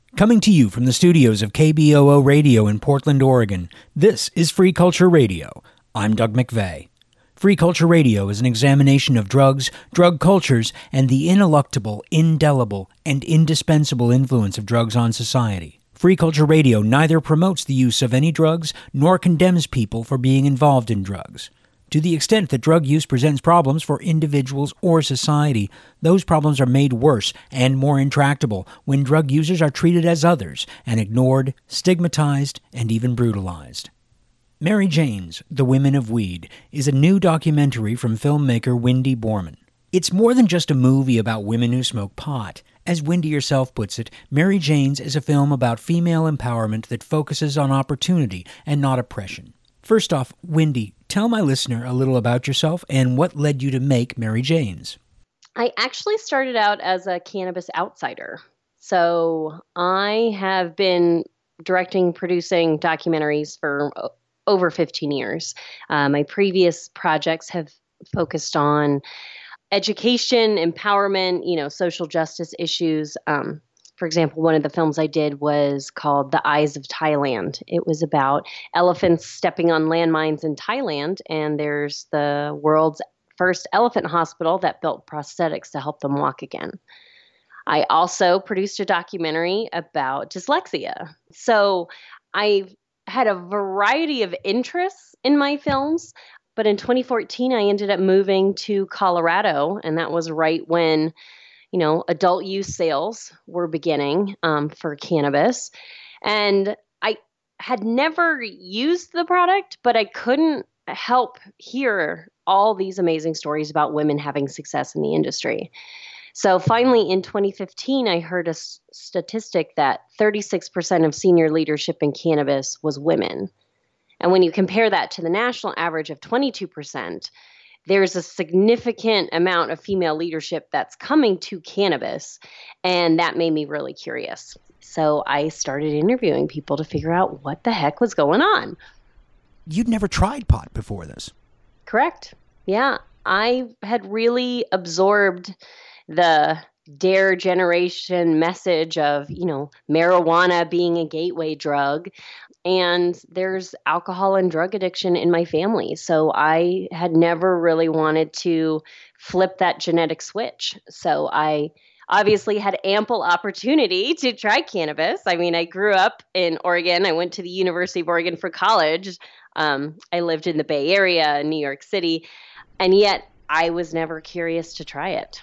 Coming to you from the studios of KBOO Radio in Portland, Oregon, this is Free Culture Radio. I'm Doug McVeigh. Free Culture Radio is an examination of drugs, drug cultures, and the ineluctable, indelible, and indispensable influence of drugs on society. Free Culture Radio neither promotes the use of any drugs nor condemns people for being involved in drugs. To the extent that drug use presents problems for individuals or society, those problems are made worse and more intractable when drug users are treated as others and ignored, stigmatized, and even brutalized. Mary Jane's The Women of Weed is a new documentary from filmmaker Wendy Borman. It's more than just a movie about women who smoke pot. As Wendy herself puts it, Mary Jane's is a film about female empowerment that focuses on opportunity and not oppression. First off, Wendy, tell my listener a little about yourself and what led you to make Mary Jane's. I actually started out as a cannabis outsider. So I have been directing, producing documentaries for over 15 years. My previous projects have focused on education, empowerment, social justice issues. For example, one of the films I did was called The Eyes of Thailand. It was about elephants stepping on landmines in Thailand, and there's the world's first elephant hospital that built prosthetics to help them walk again. I also produced a documentary about dyslexia. So I've had a variety of interests in my films, but in 2014, I ended up moving to Colorado, and that was right when adult use sales were beginning for cannabis. And I had never used the product, but I couldn't help hear all these amazing stories about women having success in the industry. So finally, in 2015, I heard a statistic that 36% of senior leadership in cannabis was women. And when you compare that to the national average of 22%, there's a significant amount of female leadership that's coming to cannabis, and that made me really curious. So I started interviewing people to figure out what the heck was going on. You'd never tried pot before this? Correct. Yeah. I had really absorbed the Dare Generation message of, marijuana being a gateway drug. And there's alcohol and drug addiction in my family. So I had never really wanted to flip that genetic switch. So I obviously had ample opportunity to try cannabis. I mean, I grew up in Oregon. I went to the University of Oregon for college. I lived in the Bay Area, in New York City. And yet I was never curious to try it.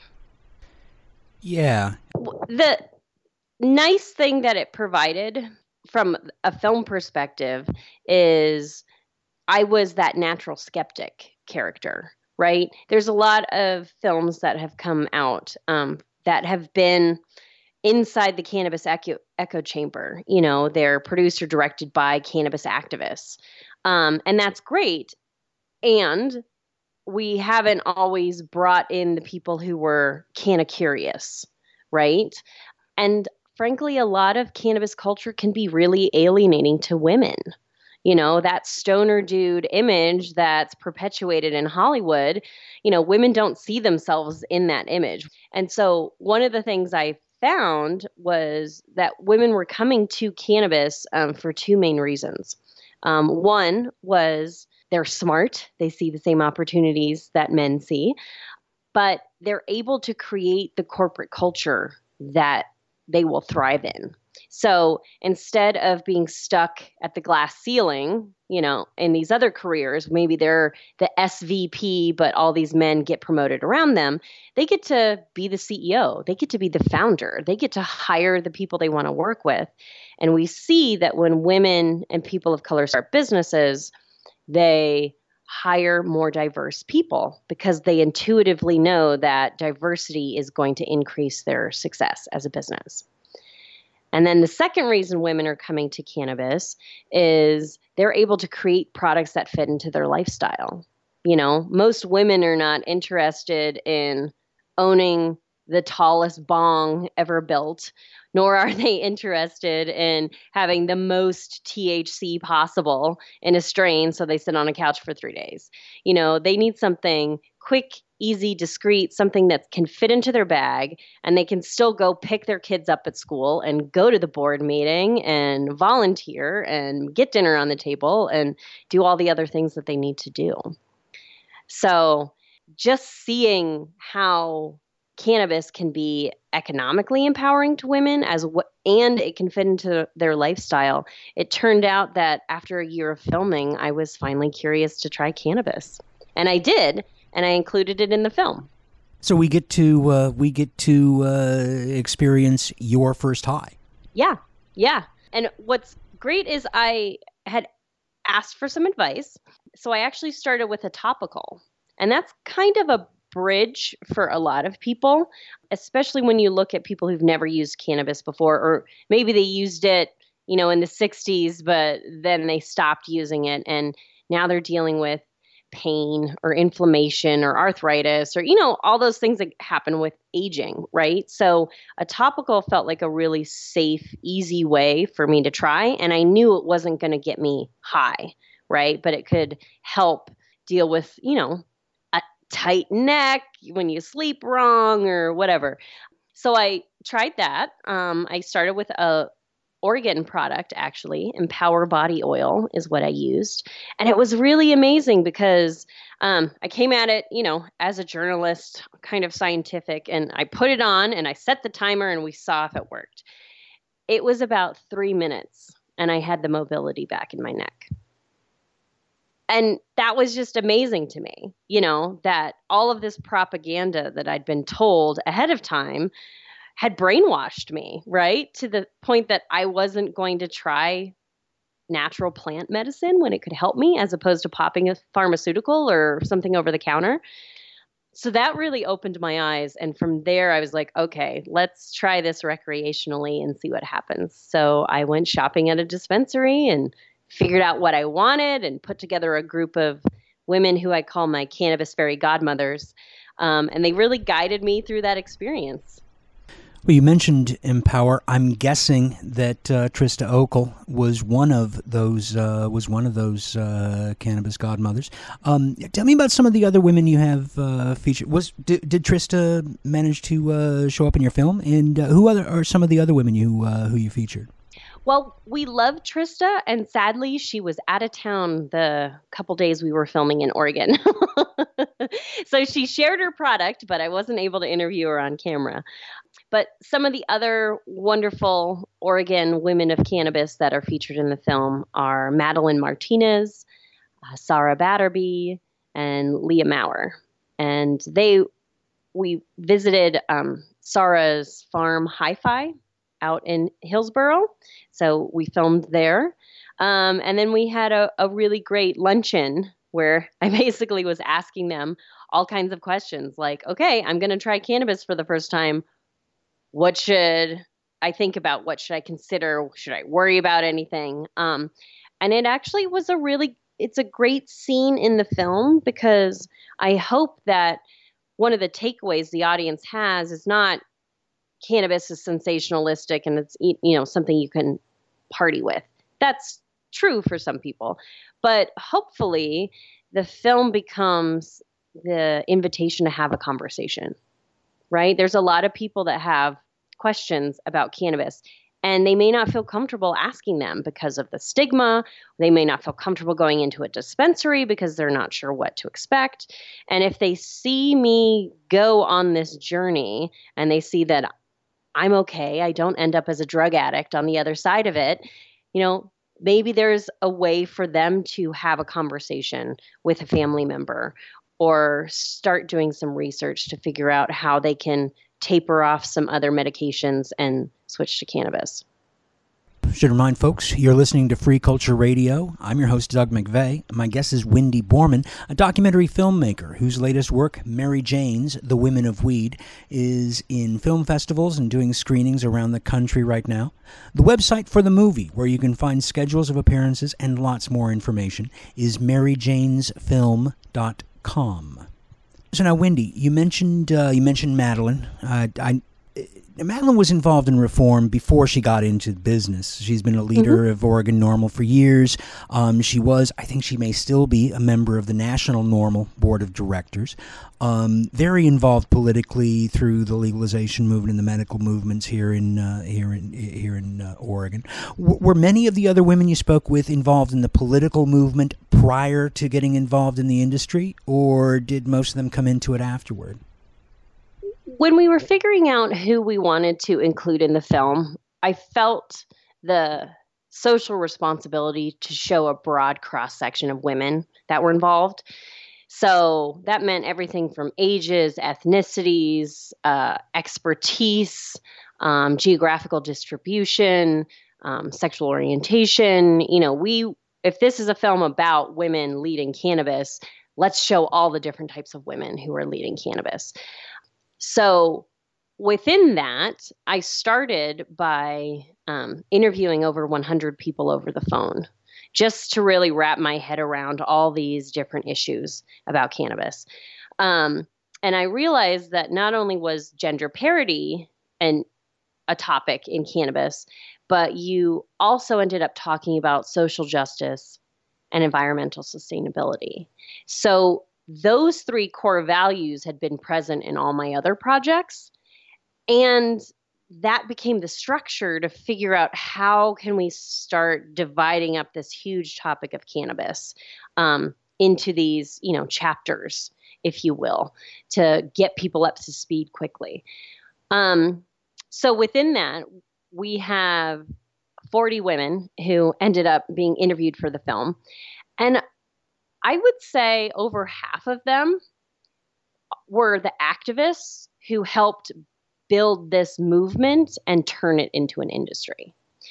Yeah. The nice thing that it provided from a film perspective is I was that natural skeptic character, right? There's a lot of films that have come out that have been inside the cannabis echo chamber. They're produced or directed by cannabis activists. And that's great. And we haven't always brought in the people who were canna curious, right? And frankly, a lot of cannabis culture can be really alienating to women. That stoner dude image that's perpetuated in Hollywood, women don't see themselves in that image. And so one of the things I found was that women were coming to cannabis for two main reasons. One was they're smart. They see the same opportunities that men see, but they're able to create the corporate culture that they will thrive in. So instead of being stuck at the glass ceiling, in these other careers, maybe they're the SVP, but all these men get promoted around them, they get to be the CEO. They get to be the founder. They get to hire the people they want to work with. And we see that when women and people of color start businesses, they hire more diverse people because they intuitively know that diversity is going to increase their success as a business. And then the second reason women are coming to cannabis is they're able to create products that fit into their lifestyle. Most women are not interested in owning the tallest bong ever built, nor are they interested in having the most THC possible in a strain so they sit on a couch for 3 days. They need something quick, easy, discreet, something that can fit into their bag, and they can still go pick their kids up at school and go to the board meeting and volunteer and get dinner on the table and do all the other things that they need to do. So just seeing how cannabis can be economically empowering to women and it can fit into their lifestyle. It turned out that after a year of filming, I was finally curious to try cannabis. And I did, and I included it in the film. So we get to experience your first high. Yeah. And what's great is I had asked for some advice. So I actually started with a topical. And that's kind of a bridge for a lot of people, especially when you look at people who've never used cannabis before, or maybe they used it, in the 60s, but then they stopped using it. And now they're dealing with pain or inflammation or arthritis or, all those things that happen with aging, right? So a topical felt like a really safe, easy way for me to try. And I knew it wasn't going to get me high, right? But it could help deal with, a tight neck when you sleep wrong or whatever. So I tried that. I started with a Oregon product, actually. Empower Body Oil is what I used. And it was really amazing because I came at it, as a journalist, kind of scientific, and I put it on and I set the timer and we saw if it worked. It was about 3 minutes and I had the mobility back in my neck. And that was just amazing to me, that all of this propaganda that I'd been told ahead of time had brainwashed me, right? To the point that I wasn't going to try natural plant medicine when it could help me, as opposed to popping a pharmaceutical or something over the counter. So that really opened my eyes. And from there, I was like, okay, let's try this recreationally and see what happens. So I went shopping at a dispensary and figured out what I wanted and put together a group of women who I call my cannabis fairy godmothers. And they really guided me through that experience. Well, you mentioned Empower. I'm guessing that Trista Okel was one of those cannabis godmothers. Tell me about some of the other women you have featured. Did Trista manage to show up in your film? And who are some of the other women who you featured? Well, we love Trista, and sadly, she was out of town the couple days we were filming in Oregon. So she shared her product, but I wasn't able to interview her on camera. But some of the other wonderful Oregon women of cannabis that are featured in the film are Madeline Martinez, Sarah Batterby, and Leah Maurer. And we visited Sarah's farm, Hi-Fi, out in Hillsboro. So we filmed there. And then we had a really great luncheon where I basically was asking them all kinds of questions like, okay, I'm going to try cannabis for the first time. What should I think about? What should I consider? Should I worry about anything? And it actually was it's a great scene in the film because I hope that one of the takeaways the audience has is not cannabis is sensationalistic and it's, something you can party with. That's true for some people, but hopefully the film becomes the invitation to have a conversation, right? There's a lot of people that have questions about cannabis and they may not feel comfortable asking them because of the stigma. They may not feel comfortable going into a dispensary because they're not sure what to expect. And if they see me go on this journey and they see that I'm okay, I don't end up as a drug addict on the other side of it, maybe there's a way for them to have a conversation with a family member or start doing some research to figure out how they can taper off some other medications and switch to cannabis. Should remind folks, you're listening to Free Culture Radio. I'm your host, Doug McVeigh. My guest is Wendy Borman, a documentary filmmaker whose latest work, Mary Jane's The Women of Weed, is in film festivals and doing screenings around the country right now. The website for the movie, where you can find schedules of appearances and lots more information, is maryjanesfilm.com. So now, Wendy, you mentioned Madeline. Madeline was involved in reform before she got into business. She's been a leader of Oregon NORML for years. She was, I think she may still be, a member of the National NORML Board of Directors. Very involved politically through the legalization movement and the medical movements here in Oregon. Were many of the other women you spoke with involved in the political movement prior to getting involved in the industry, or did most of them come into it afterward? When we were figuring out who we wanted to include in the film, I felt the social responsibility to show a broad cross-section of women that were involved. So that meant everything from ages, ethnicities, expertise, geographical distribution, sexual orientation. If this is a film about women leading cannabis, let's show all the different types of women who are leading cannabis. So within that, I started by interviewing over 100 people over the phone, just to really wrap my head around all these different issues about cannabis. And I realized that not only was gender parity a topic in cannabis, but you also ended up talking about social justice and environmental sustainability. So those three core values had been present in all my other projects. And that became the structure to figure out how can we start dividing up this huge topic of cannabis into these, chapters, if you will, to get people up to speed quickly. So within that, we have 40 women who ended up being interviewed for the film. And I would say over half of them were the activists who helped build this movement and turn it into an industry.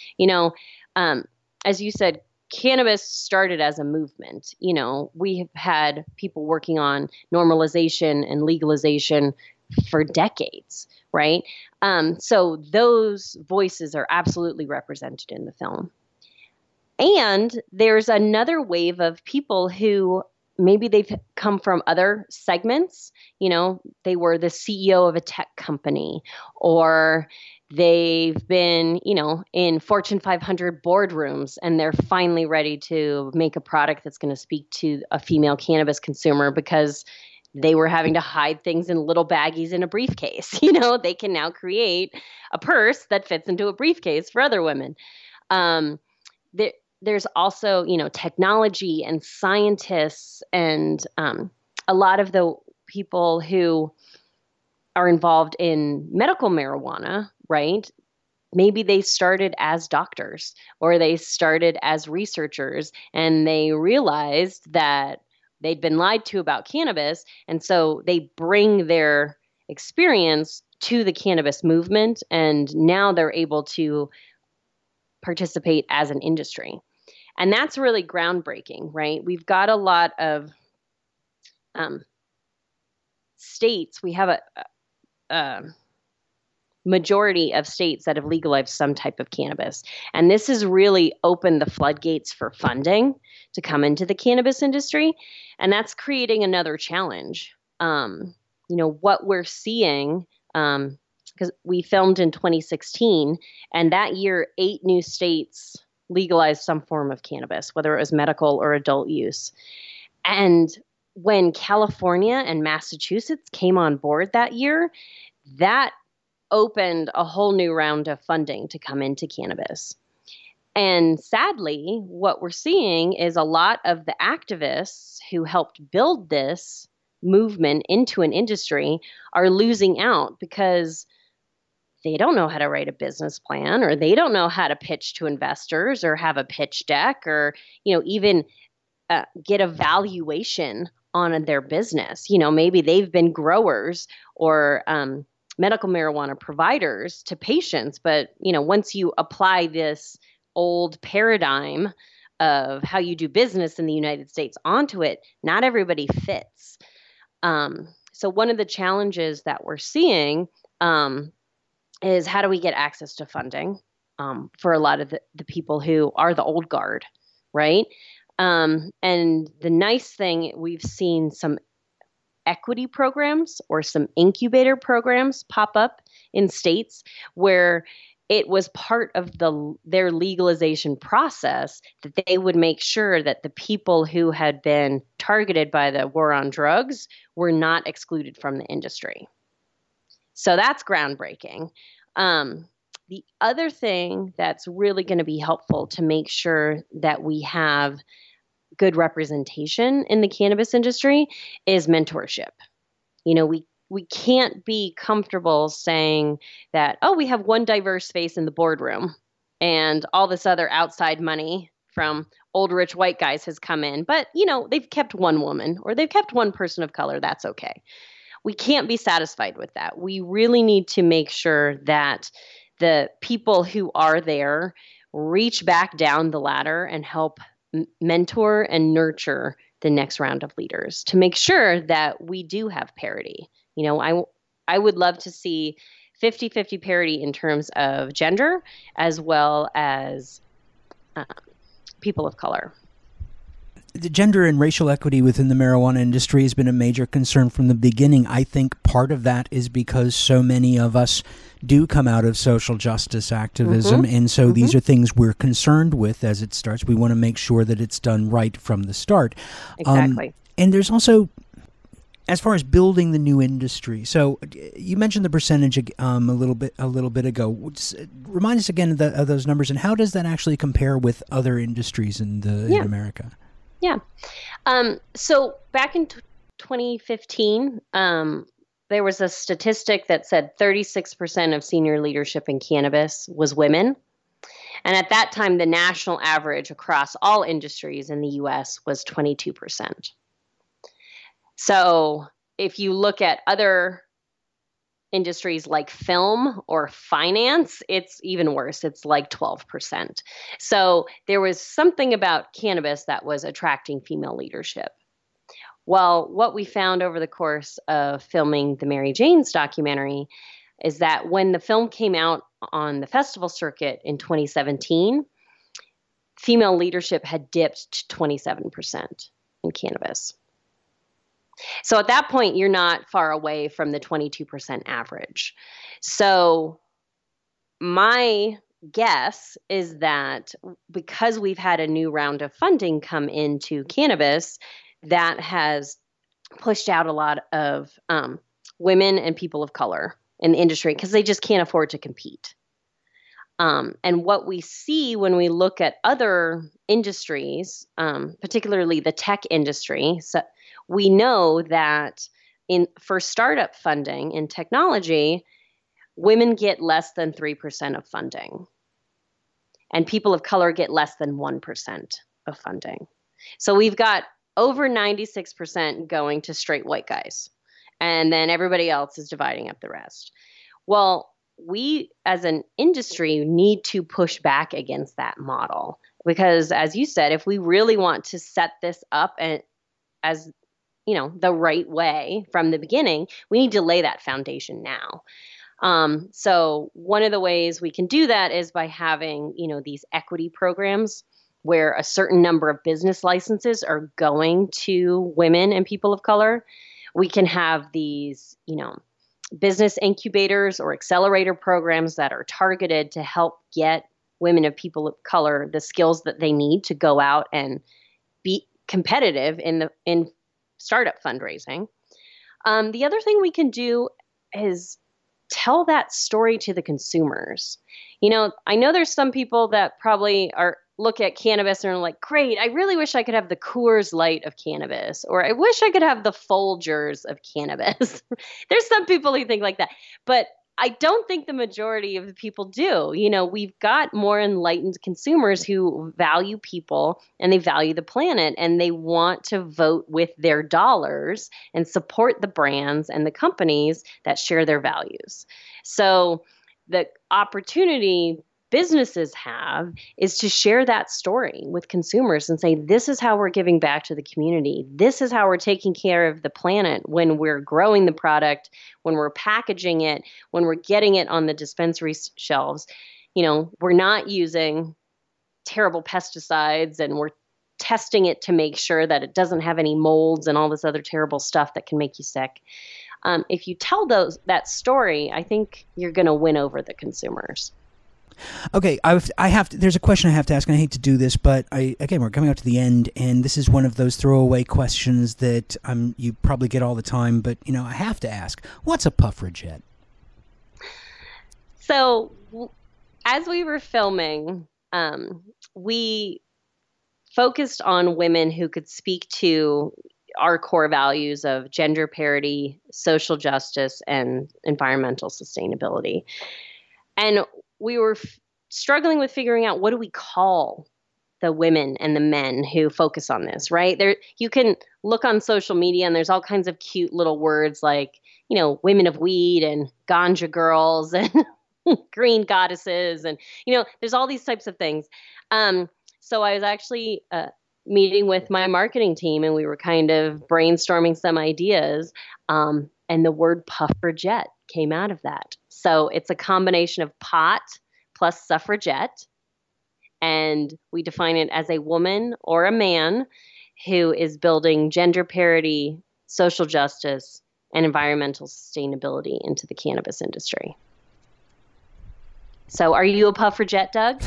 As you said, cannabis started as a movement. We have had people working on normalization and legalization for decades, right? So those voices are absolutely represented in the film. And there's another wave of people who maybe they've come from other segments. They were the CEO of a tech company, or they've been, in Fortune 500 boardrooms, and they're finally ready to make a product that's going to speak to a female cannabis consumer because they were having to hide things in little baggies in a briefcase. They can now create a purse that fits into a briefcase for other women. There's also, technology and scientists and a lot of the people who are involved in medical marijuana, right? Maybe they started as doctors or they started as researchers and they realized that they'd been lied to about cannabis. And so they bring their experience to the cannabis movement, and now they're able to participate as an industry. And that's really groundbreaking, right? We've got a lot of states. We have a majority of states that have legalized some type of cannabis. And this has really opened the floodgates for funding to come into the cannabis industry. And that's creating another challenge. What we're seeing, because we filmed in 2016, and that year, 8 new states legalized some form of cannabis, whether it was medical or adult use. And when California and Massachusetts came on board that year, that opened a whole new round of funding to come into cannabis. And sadly, what we're seeing is a lot of the activists who helped build this movement into an industry are losing out because they don't know how to write a business plan, or they don't know how to pitch to investors or have a pitch deck, or, even get a valuation on their business. Maybe they've been growers or medical marijuana providers to patients. But, once you apply this old paradigm of how you do business in the United States onto it, not everybody fits. So one of the challenges that we're seeing is how do we get access to funding for a lot of the people who are the old guard, right? And the nice thing, we've seen some equity programs or some incubator programs pop up in states where it was part of their legalization process that they would make sure that the people who had been targeted by the war on drugs were not excluded from the industry. So that's groundbreaking. The other thing that's really going to be helpful to make sure that we have good representation in the cannabis industry is mentorship. We can't be comfortable saying that, oh, we have one diverse face in the boardroom and all this other outside money from old rich white guys has come in. But, they've kept one woman or they've kept one person of color. That's okay. We can't be satisfied with that. We really need to make sure that the people who are there reach back down the ladder and help mentor and nurture the next round of leaders to make sure that we do have parity. I would love to see 50-50 parity in terms of gender as well as people of color. The gender and racial equity within the marijuana industry has been a major concern from the beginning. I think part of that is because so many of us do come out of social justice activism, and so these are things we're concerned with as it starts. We want to make sure that it's done right from the start. Exactly. And there's also, as far as building the new industry, so you mentioned the percentage a little bit ago. Remind us again of those numbers, and how does that actually compare with other industries in America? Yeah. So back in 2015, there was a statistic that said 36% of senior leadership in cannabis was women. And at that time, the national average across all industries in the U.S. was 22%. So if you look at other industries like film or finance, it's even worse. It's like 12%. So there was something about cannabis that was attracting female leadership. Well, what we found over the course of filming the Mary Jane's documentary is that when the film came out on the festival circuit in 2017, female leadership had dipped to 27% in cannabis. So at that point, you're not far away from the 22% average. So my guess is that because we've had a new round of funding come into cannabis, that has pushed out a lot of women and people of color in the industry because they just can't afford to compete. And what we see when we look at other industries, particularly the tech industry, so we know that for startup funding in technology, women get less than 3% of funding, and people of color get less than 1% of funding. So we've got over 96% going to straight white guys, and then everybody else is dividing up the rest. Well, we as an industry need to push back against that model because, as you said, if we really want to set this up as the right way from the beginning, we need to lay that foundation now. So one of the ways we can do that is by having, these equity programs where a certain number of business licenses are going to women and people of color. We can have these, business incubators or accelerator programs that are targeted to help get women and people of color the skills that they need to go out and be competitive in startup fundraising. The other thing we can do is tell that story to the consumers. I know there's some people that probably look at cannabis and are like, great, I really wish I could have the Coors Light of cannabis, or I wish I could have the Folgers of cannabis. There's some people who think like that, but I don't think the majority of the people do. We've got more enlightened consumers who value people and they value the planet and they want to vote with their dollars and support the brands and the companies that share their values. So the opportunity businesses have is to share that story with consumers and say, this is how we're giving back to the community. This is how we're taking care of the planet when we're growing the product, when we're packaging it, when we're getting it on the dispensary shelves. We're not using terrible pesticides and we're testing it to make sure that it doesn't have any molds and all this other terrible stuff that can make you sick. If you tell that story, I think you're going to win over the consumers. Okay, I have to, there's a question I have to ask, and I hate to do this, but again, we're coming up to the end, and this is one of those throwaway questions that you probably get all the time, but I have to ask, what's a Puffrajet? So, as we were filming, we focused on women who could speak to our core values of gender parity, social justice, and environmental sustainability. And we were struggling with figuring out, what do we call the women and the men who focus on this, right? You can look on social media and there's all kinds of cute little words like, women of weed and ganja girls and green goddesses. And, there's all these types of things. So I was actually meeting with my marketing team, and we were kind of brainstorming some ideas. And the word Puffrajet came out of that. So it's a combination of pot plus suffragette. And we define it as a woman or a man who is building gender parity, social justice, and environmental sustainability into the cannabis industry. So are you a Puffrajet, Doug?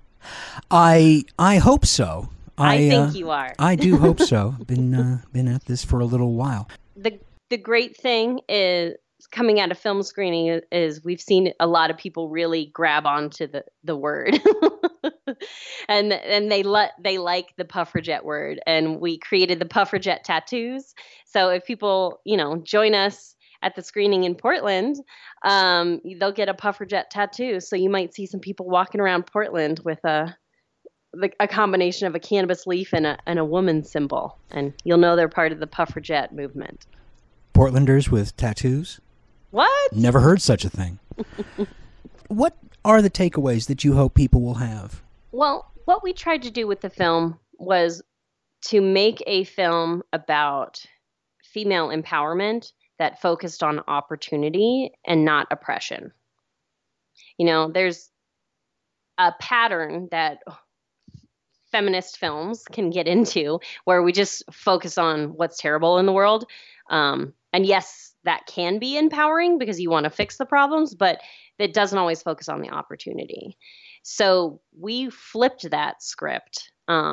I hope so. I think you are. I do hope so. Been at this for a little while. The great thing is, coming out of film screening, is we've seen a lot of people really grab onto the word, and they like the Puffrajet word, and we created the Puffrajet tattoos. So if people join us at the screening in Portland, they'll get a Puffrajet tattoo. So you might see some people walking around Portland with a combination of a cannabis leaf and a woman symbol, and you'll know they're part of the Puffrajet movement. Portlanders with tattoos? What? Never heard such a thing. What are the takeaways that you hope people will have? Well, what we tried to do with the film was to make a film about female empowerment that focused on opportunity and not oppression. There's a pattern that feminist films can get into where we just focus on what's terrible in the world. And yes, that can be empowering because you want to fix the problems, but it doesn't always focus on the opportunity. So we flipped that script.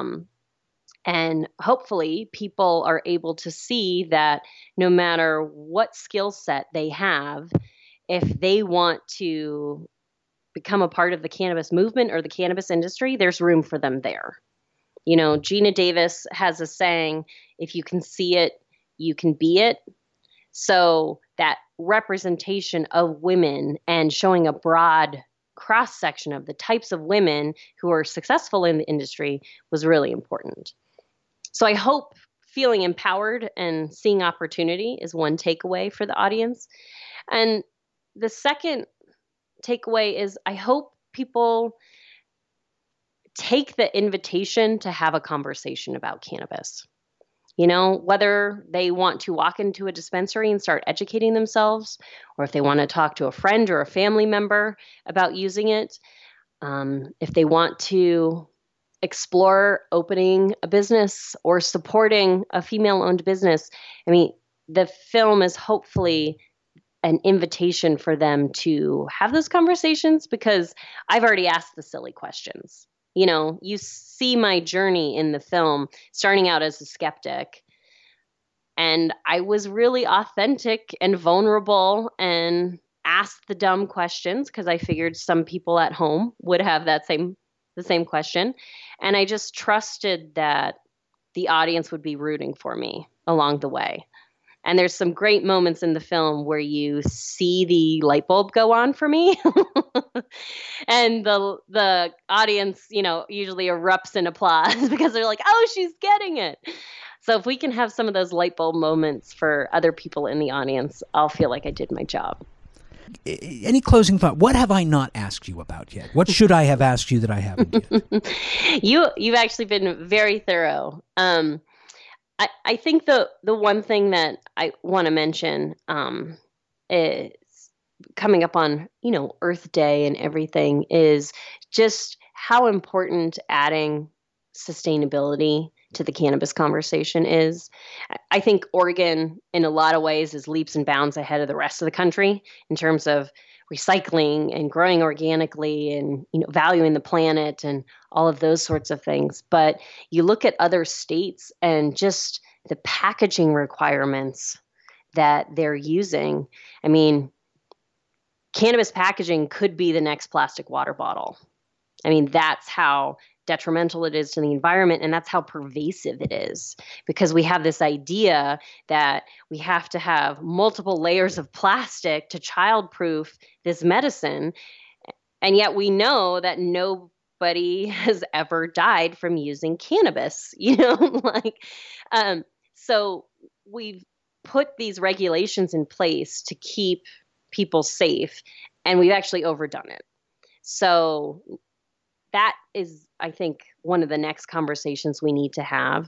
And hopefully people are able to see that no matter what skill set they have, if they want to become a part of the cannabis movement or the cannabis industry, there's room for them there. Gina Davis has a saying, if you can see it, you can be it. So that representation of women and showing a broad cross-section of the types of women who are successful in the industry was really important. So I hope feeling empowered and seeing opportunity is one takeaway for the audience. And the second takeaway is, I hope people take the invitation to have a conversation about cannabis. Whether they want to walk into a dispensary and start educating themselves, or if they want to talk to a friend or a family member about using it, if they want to explore opening a business or supporting a female-owned business. The film is hopefully an invitation for them to have those conversations, because I've already asked the silly questions. You see my journey in the film, starting out as a skeptic. And I was really authentic and vulnerable and asked the dumb questions because I figured some people at home would have the same question. And I just trusted that the audience would be rooting for me along the way. And there's some great moments in the film where you see the light bulb go on for me. And the audience, usually erupts in applause because they're like, oh, she's getting it. So if we can have some of those light bulb moments for other people in the audience, I'll feel like I did my job. Any closing thought? What have I not asked you about yet? What should I have asked you that I haven't yet? You've actually been very thorough. I think the one thing that I want to mention is coming up on, Earth Day and everything, is just how important adding sustainability to the cannabis conversation is I think Oregon, in a lot of ways, is leaps and bounds ahead of the rest of the country in terms of recycling and growing organically and valuing the planet and all of those sorts of things. But you look at other states and just the packaging requirements that they're using. I mean, cannabis packaging could be the next plastic water bottle. I mean, that's how detrimental it is to the environment, and that's how pervasive it is, because we have this idea that we have to have multiple layers of plastic to childproof this medicine, and yet we know that nobody has ever died from using cannabis, so we've put these regulations in place to keep people safe, and we've actually overdone it. So that is, I think, one of the next conversations we need to have.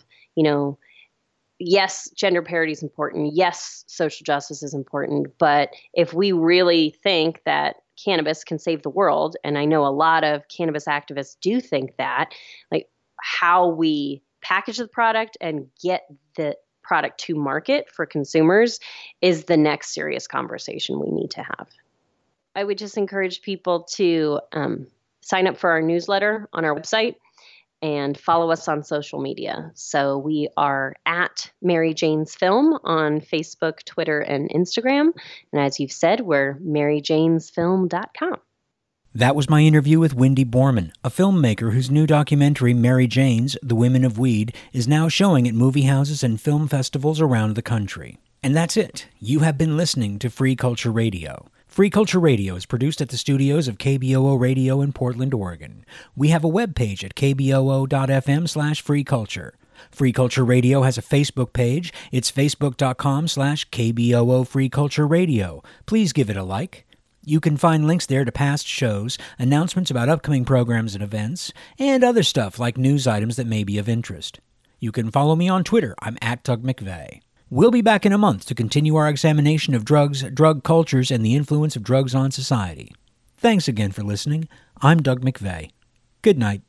Yes, gender parity is important. Yes, social justice is important. But if we really think that cannabis can save the world, and I know a lot of cannabis activists do think that, like how we package the product and get the product to market for consumers is the next serious conversation we need to have. I would just encourage people to sign up for our newsletter on our website and follow us on social media. So we are at Mary Jane's Film on Facebook, Twitter, and Instagram. And as you've said, we're maryjanesfilm.com. That was my interview with Wendy Borman, a filmmaker whose new documentary, Mary Jane's, The Women of Weed, is now showing at movie houses and film festivals around the country. And that's it. You have been listening to Free Culture Radio. Free Culture Radio is produced at the studios of KBOO Radio in Portland, Oregon. We have a webpage at kboo.fm/freeculture. Free Culture Radio has a Facebook page. It's facebook.com/KBOO Free Culture Radio. Please give it a like. You can find links there to past shows, announcements about upcoming programs and events, and other stuff like news items that may be of interest. You can follow me on Twitter. I'm at Doug McVeigh. We'll be back in a month to continue our examination of drugs, drug cultures, and the influence of drugs on society. Thanks again for listening. I'm Doug McVeigh. Good night.